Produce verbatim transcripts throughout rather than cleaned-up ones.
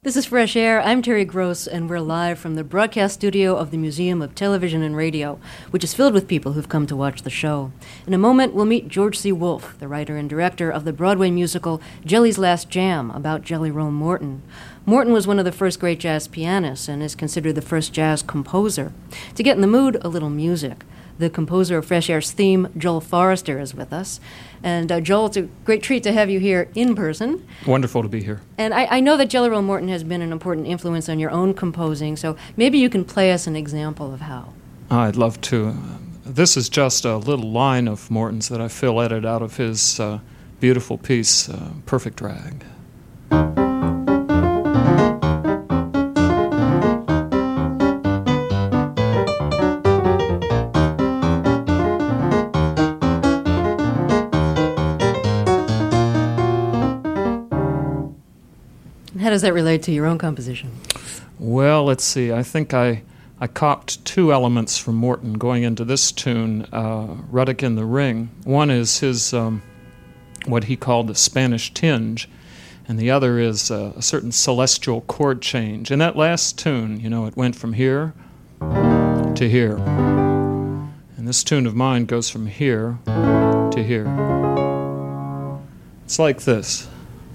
This is Fresh Air. I'm Terry Gross, and we're live from the broadcast studio of the Museum of Television and Radio, which is filled with people who've come to watch the show. In a moment, we'll meet George C. Wolfe, the writer and director of the Broadway musical Jelly's Last Jam, about Jelly Roll Morton. Morton was one of the first great jazz pianists and is considered the first jazz composer. To get in the mood, a little music. The composer of Fresh Air's theme, Joel Forrester, is with us. And uh, Joel, it's a great treat to have you here in person. Wonderful to be here. And I, I know that Jelly Roll Morton has been an important influence on your own composing, so maybe you can play us an example of how. I'd love to. This is just a little line of Morton's that I filleted out of his uh, beautiful piece, uh, Perfect Drag. How does that relate to your own composition? Well, let's see. I think I I copped two elements from Morton going into this tune, uh, Ruddock in the Ring. One is his, um, what he called the Spanish tinge, and the other is uh, a certain celestial chord change. In that last tune, you know, it went from here to here. And this tune of mine goes from here to here. It's like this.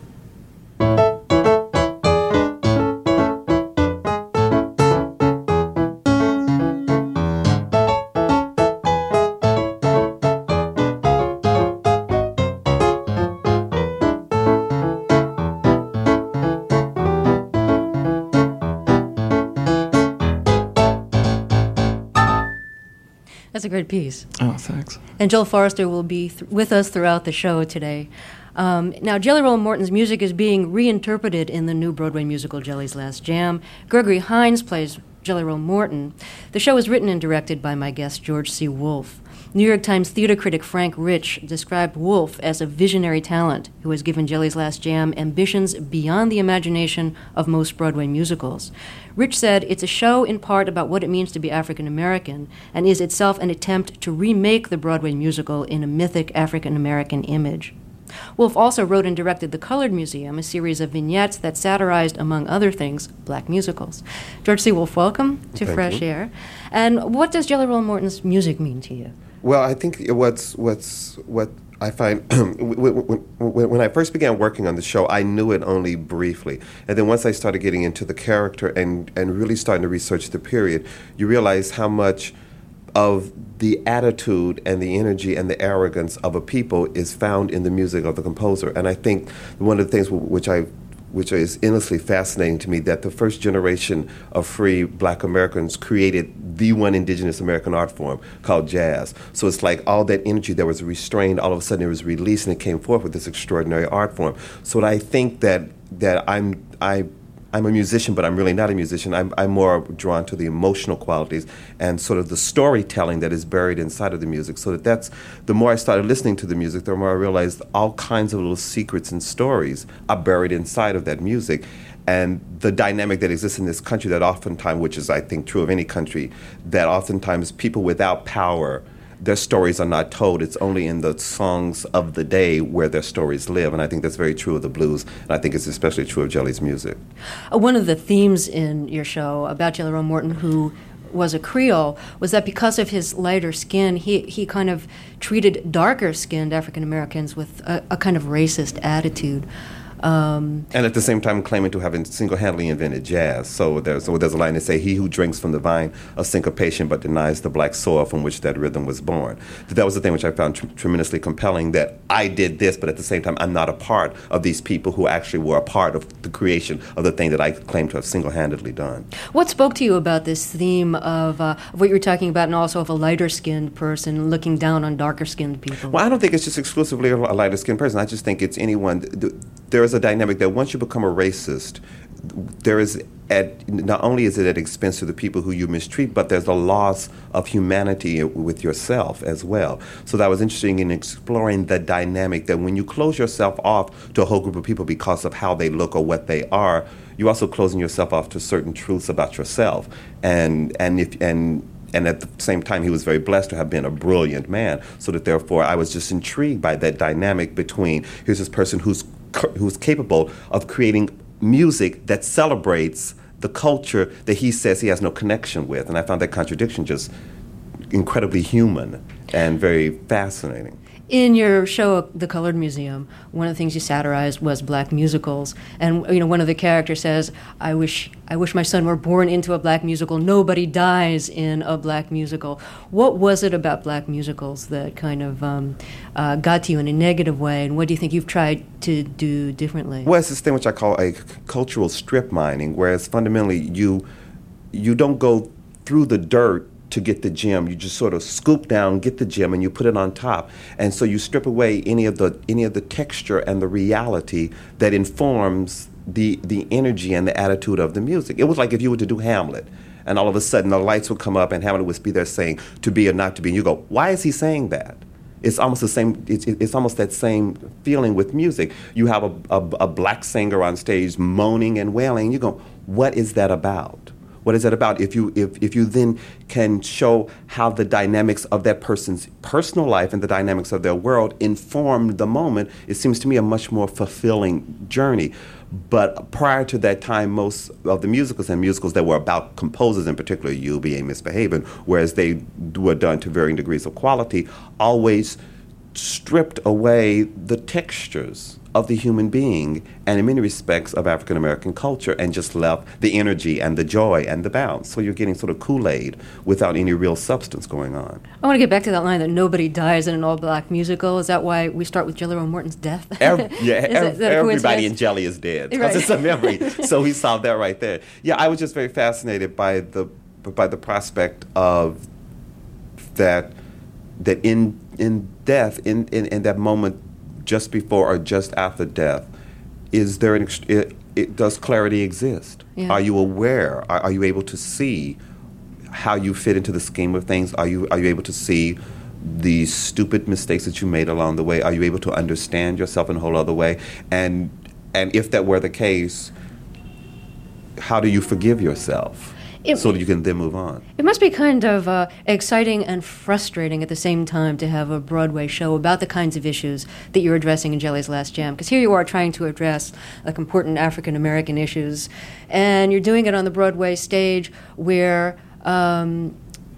That's a great piece. Oh, thanks. And Joel Forrester will be th- with us throughout the show today. Um, now, Jelly Roll Morton's music is being reinterpreted in the new Broadway musical Jelly's Last Jam. Gregory Hines plays Jelly Roll Morton. The show is written and directed by my guest, George C. Wolfe. New York Times theater critic Frank Rich described Wolfe as a visionary talent who has given Jelly's Last Jam ambitions beyond the imagination of most Broadway musicals. Rich said it's a show in part about what it means to be African American and is itself an attempt to remake the Broadway musical in a mythic African American image. Wolfe also wrote and directed The Colored Museum, a series of vignettes that satirized, among other things, black musicals. George C. Wolfe, welcome to Thank Fresh you. Air. And what does Jelly Roll Morton's music mean to you? Well, I think what's what's what I find when, when, when I first began working on the show, I knew it only briefly, and then once I started getting into the character and and really starting to research the period, you realize how much of the attitude and the energy and the arrogance of a people is found in the music of the composer. And I think one of the things which I which is endlessly fascinating to me, that the first generation of free black Americans created the one indigenous American art form called jazz. So it's like all that energy that was restrained, all of a sudden it was released and it came forth with this extraordinary art form. So I think that that I'm I I'm a musician, but I'm really not a musician. I'm, I'm more drawn to the emotional qualities and sort of the storytelling that is buried inside of the music. So that that's, the more I started listening to the music, the more I realized all kinds of little secrets and stories are buried inside of that music. And the dynamic that exists in this country that oftentimes, which is I think true of any country, that oftentimes people without power, their stories are not told. It's only in the songs of the day where their stories live. And I think that's very true of the blues. And I think it's especially true of Jelly's music. Uh, one of the themes in your show about Jelly Roll Morton, who was a Creole, was that because of his lighter skin, he, he kind of treated darker-skinned African Americans with a, a kind of racist attitude. Um, and at the same time claiming to have single-handedly invented jazz. So there's, so there's a line that say, "He who drinks from the vine of syncopation but denies the black soil from which that rhythm was born." That was the thing which I found tr- tremendously compelling, that I did this, but at the same time I'm not a part of these people who actually were a part of the creation of the thing that I claim to have single-handedly done. What spoke to you about this theme of, uh, of what you were talking about, and also of a lighter-skinned person looking down on darker-skinned people? Well, I don't think it's just exclusively a lighter-skinned person. I just think it's anyone. There is a dynamic that once you become a racist, there is, at, not only is it at expense to the people who you mistreat, but there's a loss of humanity with yourself as well. So that was interesting in exploring the dynamic that when you close yourself off to a whole group of people because of how they look or what they are, you're also closing yourself off to certain truths about yourself. And and if and And at the same time, he was very blessed to have been a brilliant man. So that therefore, I was just intrigued by that dynamic between, here's this person who's who's capable of creating music that celebrates the culture that he says he has no connection with. And I found that contradiction just incredibly human and very fascinating. In your show, The Colored Museum, one of the things you satirized was black musicals, and you know one of the characters says, "I wish, I wish my son were born into a black musical. Nobody dies in a black musical." What was it about black musicals that kind of um, uh, got to you in a negative way, and what do you think you've tried to do differently? Well, it's this thing which I call a c- cultural strip mining, whereas fundamentally you you don't go through the dirt to get the gem. You just sort of scoop down, get the gem, and you put it on top. And so you strip away any of the any of the texture and the reality that informs the the energy and the attitude of the music. It was like if you were to do Hamlet, and all of a sudden the lights would come up and Hamlet would be there saying, "To be or not to be," and you go, "Why is he saying that?" It's almost the same. It's, it's almost that same feeling with music. You have a, a, a black singer on stage moaning and wailing. You go, "What is that about? What is that about?" If you if, if you then can show how the dynamics of that person's personal life and the dynamics of their world inform the moment, it seems to me a much more fulfilling journey. But prior to that time, most of the musicals and musicals that were about composers, in particular, You'll Be a Misbehavin', whereas they were done to varying degrees of quality, always stripped away the textures of the human being and in many respects of African American culture and just left the energy and the joy and the bounce. So you're getting sort of Kool-Aid without any real substance going on. I want to get back to that line that nobody dies in an all-black musical. Is that why we start with Jelly Roll Morton's death? Every, yeah, is ev- that everybody in Jelly is dead because right. it's a memory. So we solved that right there. Yeah, I was just very fascinated by the by the prospect of that that in in death, in, in, in that moment just before or just after death, is there an ex- it, it, does clarity exist? Yeah. Are you aware? Are, are you able to see how you fit into the scheme of things? Are you are you able to see the stupid mistakes that you made along the way? Are you able to understand yourself in a whole other way? And and if that were the case, how do you forgive yourself? It, so that you can then move on. It must be kind of uh, exciting and frustrating at the same time to have a Broadway show about the kinds of issues that you're addressing in Jelly's Last Jam. Because here you are trying to address like important African American issues, and you're doing it on the Broadway stage where um,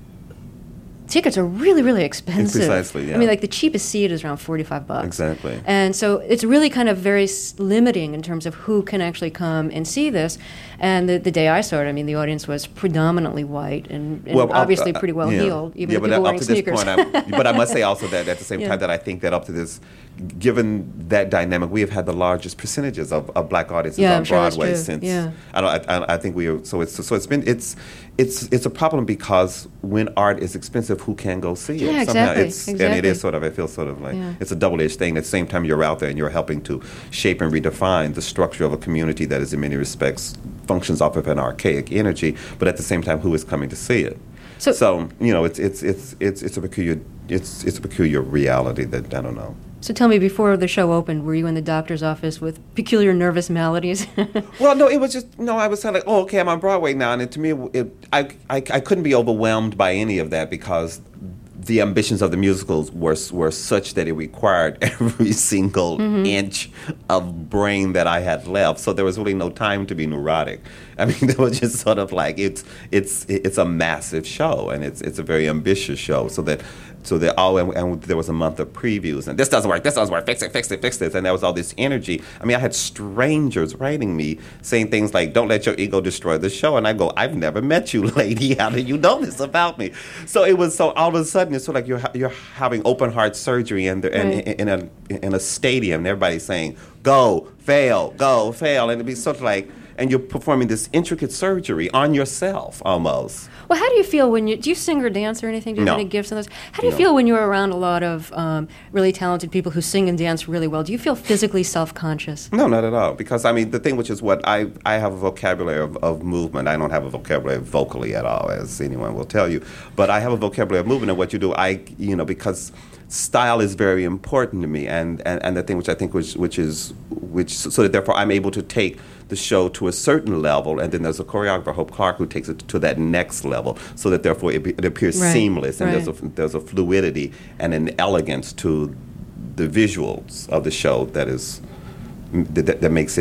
tickets are really, really expensive. Precisely, yeah. I mean, like the cheapest seat is around forty-five bucks. Exactly. And so it's really kind of very s- limiting in terms of who can actually come and see this. And the, the day I saw it, I mean, the audience was predominantly white and, and well, obviously uh, pretty well yeah. heeled, even yeah, the but people up wearing to sneakers. this point, I, but I must say also that at the same Yeah. time that I think that up to this, given that dynamic, we have had the largest percentages of, of black audiences Yeah, on I'm sure that's Broadway true. since. Yeah. I don't. I, I think we are. So it's so it's been it's it's it's a problem because when art is expensive, who can go see it? Yeah, Somehow exactly, it's and it exactly. is sort of. I feel sort of like Yeah. it's a double-edged thing. At the same time, you're out there and you're helping to shape and redefine the structure of a community that is in many respects functions off of an archaic energy. But at the same time, who is coming to see it? So, So you know, it's it's it's it's it's a peculiar it's it's a peculiar reality that I don't know. so tell me, before the show opened, were you in the doctor's office with peculiar nervous maladies? Well, no, it was just no. I was kind of like, oh, okay, I'm on Broadway now, and it, to me, it, I, I I couldn't be overwhelmed by any of that because the ambitions of the musicals were were such that it required every single mm-hmm. inch of brain that I had left. So there was really no time to be neurotic. I mean, it was just sort of like it's it's it's a massive show, and it's it's a very ambitious show. So that so that all and, and there was a month of previews, and this doesn't work, this doesn't work, fix it, fix it, fix this, and there was all this energy. I mean, I had strangers writing me saying things like, "Don't let your ego destroy the show," and I go, "I've never met you, lady. How do you know this about me?" So it was so all of a sudden it's sort of like you're you're having open heart surgery and in, right. in, in a in a stadium, and everybody's saying, "Go, fail, go, fail," and it'd be sort of like. And you're performing this intricate surgery on yourself, almost. Well, how do you feel when you, do you sing or dance or anything? Do you No. have any gifts in those? How do you No. feel when you're around a lot of um, really talented people who sing and dance really well? Do you feel physically self-conscious? No, not at all. Because, I mean, the thing which is what I, I have a vocabulary of, of movement. I don't have a vocabulary vocally at all, as anyone will tell you. But I have a vocabulary of movement, and what you do, I, you know, because style is very important to me, and, and, and the thing which I think which which is which so that therefore I'm able to take the show to a certain level, and then there's a choreographer, Hope Clark, who takes it to that next level, so that therefore it, be, it appears Right, seamless, and right. there's a there's a fluidity and an elegance to the visuals of the show that is that, that makes it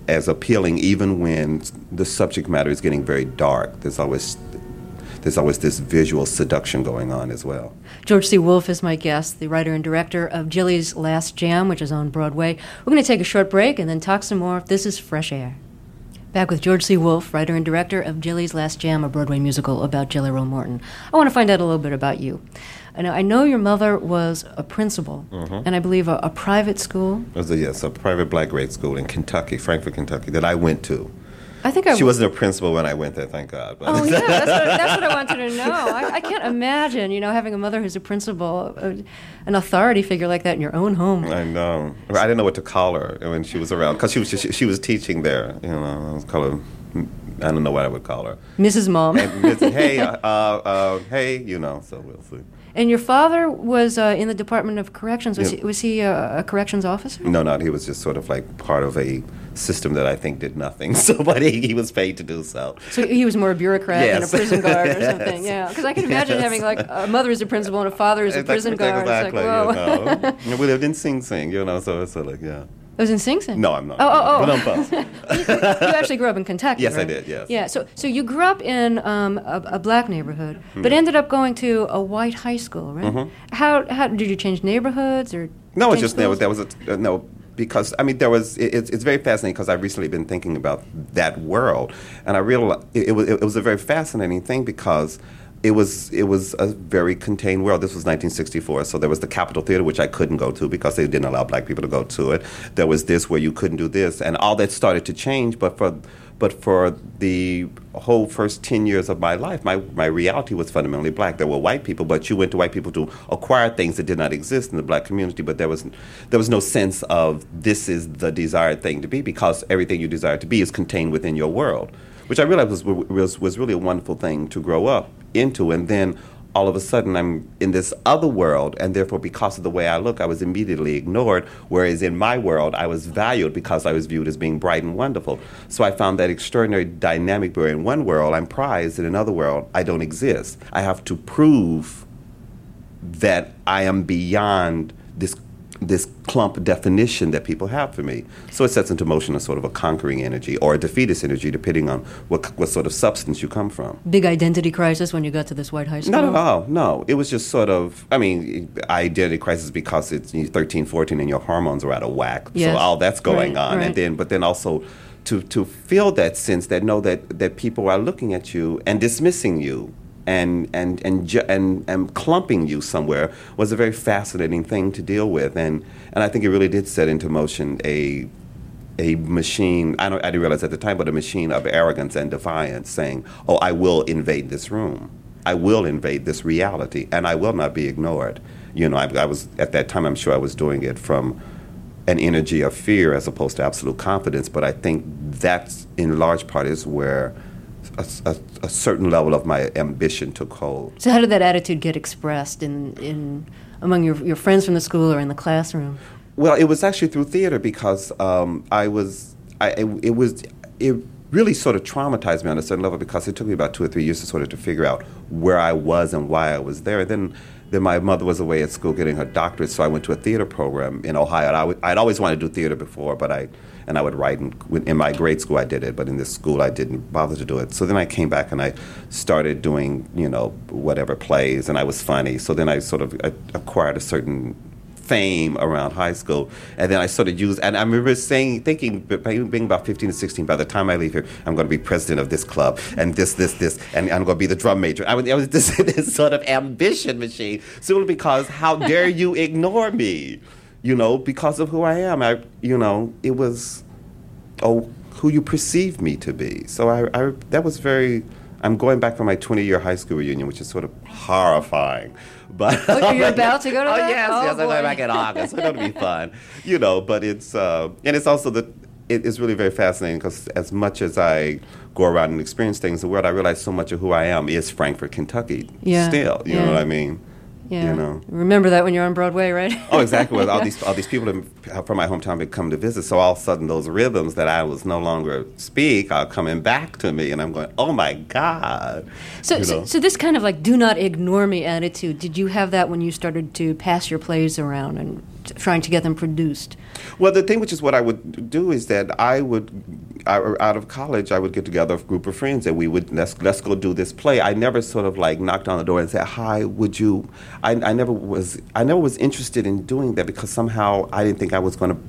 as appealing, even when the subject matter is getting very dark. There's always there's always this visual seduction going on as well. George C. Wolfe is my guest, the writer and director of Jilly's Last Jam, which is on Broadway. We're going to take a short break and then talk some more. This is Fresh Air. Back with George C. Wolfe, writer and director of Jilly's Last Jam, a Broadway musical about Jelly Roll Morton. I want to find out a little bit about you. I know, I know your mother was a principal, mm-hmm. and I believe a, a private school. It was a, yes, a private black grade school in Kentucky, Frankfort, Kentucky, that I went to. I think I she w- wasn't a principal when I went there, thank God. But. Oh, yeah, that's what, that's what I wanted to know. I, I can't imagine, you know, having a mother who's a principal, uh, an authority figure like that in your own home. I know. I didn't know what to call her when she was around, because she was she, she was teaching there. You know, I was call her, I don't know what I would call her. Missus Mom. And, hey, uh, uh, hey, you know, so we'll see. And your father was uh, in the Department of Corrections. Was, yeah. he, was he a, a corrections officer? No, not. He was just sort of like part of a system that I think did nothing. So, but he, he was paid to do so. So he was more a bureaucrat yes. than a prison guard or yes. something. Yeah, because I can imagine yes. having like a mother is a principal and a father is a prison exactly, guard. Exactly. It's like, whoa. You know. We lived in Sing Sing, you know. So it's sort of like yeah. I was in Sing Sing? No, I'm not. Oh, oh, oh. But I'm you, you actually grew up in Kentucky, Yes, right? I did, yes. Yeah, so so you grew up in um, a, a black neighborhood, mm-hmm. but ended up going to a white high school, right? Mm-hmm. How how did you change neighborhoods or? No, it's change just there was, there was a, uh, no, because, I mean, there was, it, it's, it's very fascinating because I've recently been thinking about that world, and I realized it, it, was, it was a very fascinating thing because It was it was a very contained world. This was nineteen sixty-four, so there was the Capitol Theater, which I couldn't go to because they didn't allow black people to go to it. There was this where you couldn't do this, and all that started to change. But for but for the whole first ten years of my life, my, my reality was fundamentally black. There were white people, but you went to white people to acquire things that did not exist in the black community. But there was there was no sense of this is the desired thing to be because everything you desire to be is contained within your world, which I realized was was was really a wonderful thing to grow up into. And then all of a sudden I'm in this other world, and therefore because of the way I look, I was immediately ignored, whereas in my world I was valued because I was viewed as being bright and wonderful. So I found that extraordinary dynamic where in one world I'm prized, and in another world I don't exist. I have to prove that I am beyond this this clump definition that people have for me. So it sets into motion a sort of a conquering energy or a defeatist energy, depending on what what sort of substance you come from. Big identity crisis when you got to this white high school? Not at all, no. It was just sort of, I mean, identity crisis because it's you're thirteen, fourteen and your hormones are out of whack. Yes. So all that's going right, on. Right. And then, but then also to, to feel that sense that know that, that people are looking at you and dismissing you and and and, ju- and and clumping you somewhere was a very fascinating thing to deal with, and and I think it really did set into motion a a machine. I don't I didn't realize at the time, but a machine of arrogance and defiance, saying, "Oh, I will invade this room. I will invade this reality, and I will not be ignored." You know, I, I was at that time. I'm sure I was doing it from an energy of fear as opposed to absolute confidence. But I think that's in large part is where A, a, a certain level of my ambition took hold. So how did that attitude get expressed in, in among your, your friends from the school or in the classroom? Well, it was actually through theater because um, I was, I, it, it was, it really sort of traumatized me on a certain level because it took me about two or three years to sort of to figure out where I was and why I was there. And then, then my mother was away at school getting her doctorate, so I went to a theater program in Ohio. And I w- I'd always wanted to do theater before, but I, and I would write, in, in my grade school I did it, but in this school I didn't bother to do it. So then I came back and I started doing, you know, whatever plays, and I was funny. So then I sort of uh, acquired a certain fame around high school, and then I sort of used, and I remember saying, thinking, being about fifteen or sixteen, by the time I leave here, I'm going to be president of this club, and this, this, this, and I'm going to be the drum major. I was, I was this, this sort of ambition machine, simply because how dare you ignore me, you know, because of who I am. I, you know, it was, oh, who you perceive me to be. So I, I that was very, I'm going back for my twenty-year high school reunion, which is sort of horrifying. But oh, you're about to go to oh, that? Yes, oh, yes, boy. I'm going back in August. So it'll be fun, you know. But it's uh, and it's also the it is really very fascinating because as much as I go around and experience things in the world, I realize so much of who I am is Frankfort, Kentucky. Yeah. Still, you yeah. know what I mean. Yeah. You know. Remember that when you're on Broadway, right? Oh, exactly. Well, all these all these people from my hometown would come to visit, so all of a sudden those rhythms that I was no longer speak are coming back to me, and I'm going, oh my God. So, you so, know? so this kind of like do not ignore me attitude, did you have that when you started to pass your plays around and trying to get them produced? Well, the thing which is what I would do is that I would, I, out of college, I would get together a group of friends and we would, let's, let's go do this play. I never sort of like knocked on the door and said, hi, would you, I, I never was, I never was interested in doing that because somehow I didn't think I was going to,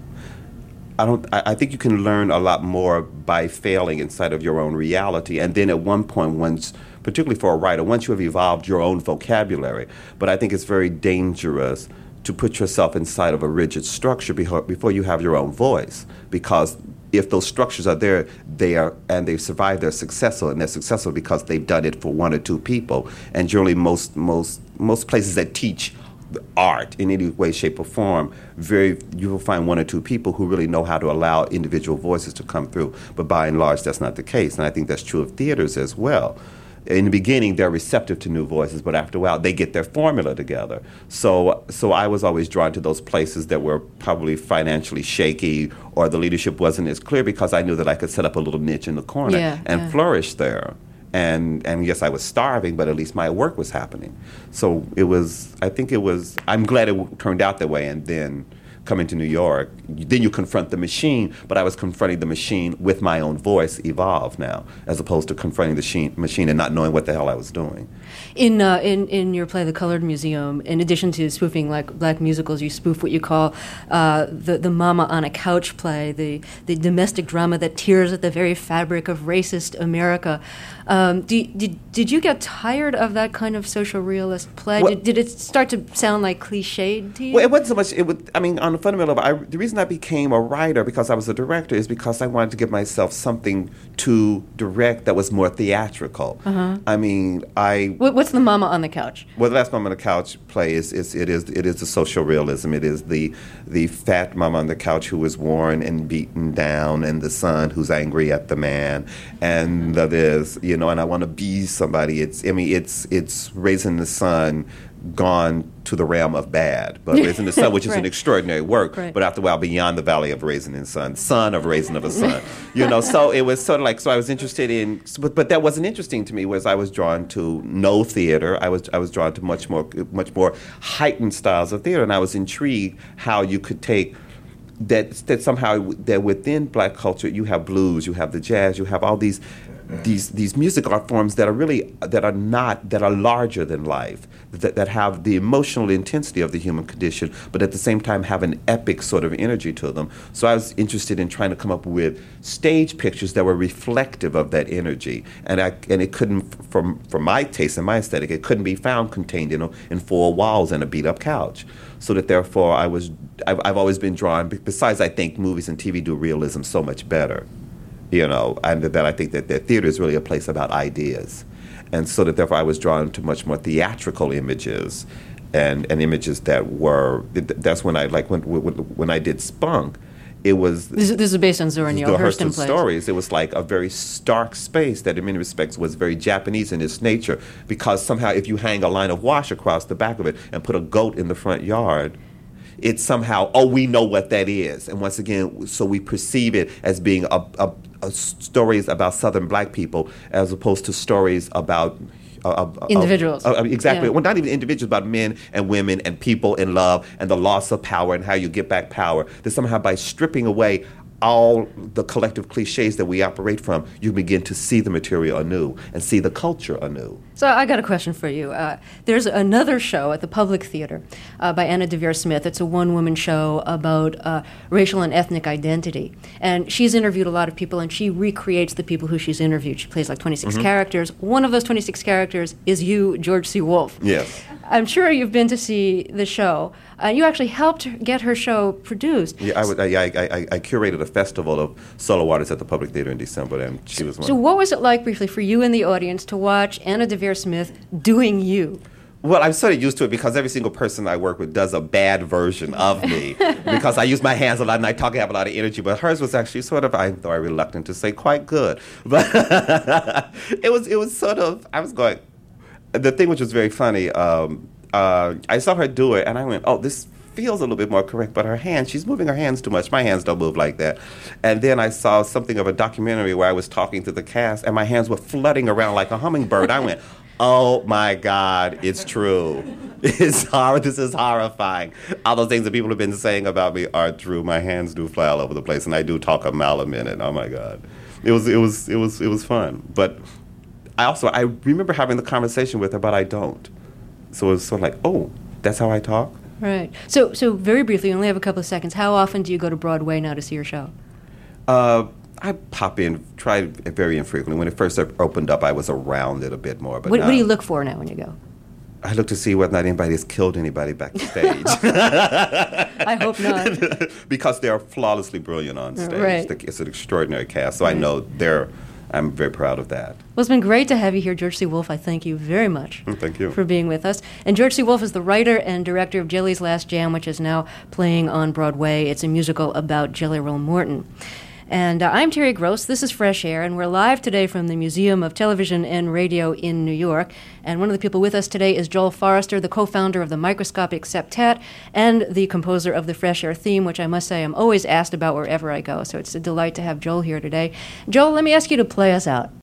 I don't, I, I think you can learn a lot more by failing inside of your own reality. And then at one point, once, particularly for a writer, once you have evolved your own vocabulary, but I think it's very dangerous to put yourself inside of a rigid structure before, before you have your own voice. Because if those structures are there, they are, and they've survived, they're successful, and they're successful because they've done it for one or two people. And generally, most most most places that teach art in any way, shape, or form, very you will find one or two people who really know how to allow individual voices to come through. But by and large, that's not the case, and I think that's true of theaters as well. In the beginning, they're receptive to new voices, but after a while, they get their formula together. So, so I was always drawn to those places that were probably financially shaky, or the leadership wasn't as clear, because I knew that I could set up a little niche in the corner yeah, and yeah. flourish there. And and yes, I was starving, but at least my work was happening. So it was. I think it was. I'm glad it w- turned out that way. And then coming to New York, then you confront the machine, but I was confronting the machine with my own voice, evolved now, as opposed to confronting the machine, machine and not knowing what the hell I was doing. In uh, in in your play, The Colored Museum, in addition to spoofing like black musicals, you spoof what you call uh, the the Mama on a Couch play, the the domestic drama that tears at the very fabric of racist America. Um, did, did did you get tired of that kind of social realist play? Well, did, did it start to sound like cliched to you? Well, it wasn't so much. It would. I mean, on a fundamental level, I, the reason I became a writer because I was a director is because I wanted to give myself something to direct that was more theatrical. Uh-huh. I mean, I. What, what's the Mama on the Couch? Well, the last Mama on the Couch play is, is it is it is the social realism. It is the the fat mama on the couch who is worn and beaten down, and the son who's angry at the man, and that is you know. And I want to be somebody. It's I mean, it's it's raising the son gone to the realm of bad, but raising the son, which is right. an extraordinary work, right. but after a while beyond the valley of raising the son, son of raising of a son, you know. So it was sort of like so. I was interested in, but but that wasn't interesting to me. Was I was drawn to no theater. I was I was drawn to much more much more heightened styles of theater, and I was intrigued how you could take. That that somehow that within black culture you have blues, you have the jazz, you have all these these these music art forms that are really that are not that are larger than life, that that have the emotional intensity of the human condition, but at the same time have an epic sort of energy to them. So I was interested in trying to come up with stage pictures that were reflective of that energy, and I and it couldn't from from my taste and my aesthetic, it couldn't be found contained in a, in four walls and a beat up couch. So that therefore I was I've, I've always been drawn. Besides, I think movies and T V do realism so much better, you know, and that I think that, that theater is really a place about ideas, and so that therefore I was drawn to much more theatrical images, and, and images that were. That's when I like when when, when I did Spunk. It was this, this is based on Zora Neale Hurston plays. Stories. It was like a very stark space that, in many respects, was very Japanese in its nature. Because somehow, if you hang a line of wash across the back of it and put a goat in the front yard, it's somehow, oh, we know what that is. And once again, so we perceive it as being a, a, a stories about Southern black people, as opposed to stories about. Uh, uh, individuals. Uh, uh, exactly. Yeah. Well, not even individuals, but men and women and people in love and the loss of power and how you get back power. That somehow by stripping away all the collective cliches that we operate from, you begin to see the material anew and see the culture anew. So I got a question for you. Uh, there's another show at the Public Theater uh, by Anna Deavere Smith. It's a one-woman show about uh, racial and ethnic identity. And she's interviewed a lot of people, and she recreates the people who she's interviewed. She plays like twenty-six mm-hmm. characters. One of those twenty-six characters is you, George C. Wolfe. Yes. I'm sure you've been to see the show. Uh, you actually helped get her show produced. Yeah, I, would, I, I, I, I curated a festival of solo artists at the Public Theater in December, and she was one. So what was it like, briefly, for you and the audience to watch Anna Deavere Smith doing you? Well, I'm sort of used to it because every single person I work with does a bad version of me because I use my hands a lot and I talk, I have a lot of energy. But hers was actually sort of, I though I'm reluctant to say, quite good. But it was, it was sort of, I was going. The thing which was very funny, um, uh, I saw her do it, and I went, oh, this feels a little bit more correct, but her hands, she's moving her hands too much. My hands don't move like that. And then I saw something of a documentary where I was talking to the cast, and my hands were fluttering around like a hummingbird. I went, Oh my God, it's true. It's horror. This is horrifying. All those things that people have been saying about me are true. My hands do fly all over the place, and I do talk a mile a minute. Oh my God, it was it was it was it was fun. But I also I remember having the conversation with her, but I don't. So it was sort of like, oh, that's how I talk. Right. So so very briefly, we only have a couple of seconds. How often do you go to Broadway now to see your show? Uh, I pop in, try very infrequently. When it first opened up, I was around it a bit more. But What, now, what do you look for now when you go? I look to see whether or not anybody has killed anybody backstage. I hope not. Because they're flawlessly brilliant on stage. Right. It's an extraordinary cast, so I know they're. I'm very proud of that. Well, it's been great to have you here, George C. Wolfe. I thank you very much Thank you. for being with us. And George C. Wolfe is the writer and director of Jelly's Last Jam, which is now playing on Broadway. It's a musical about Jelly Roll Morton. And uh, I'm Terry Gross. This is Fresh Air, and we're live today from the Museum of Television and Radio in New York. And one of the people with us today is Joel Forrester, the co-founder of the Microscopic Septet and the composer of the Fresh Air theme, which I must say I'm always asked about wherever I go. So it's a delight to have Joel here today. Joel, let me ask you to play us out.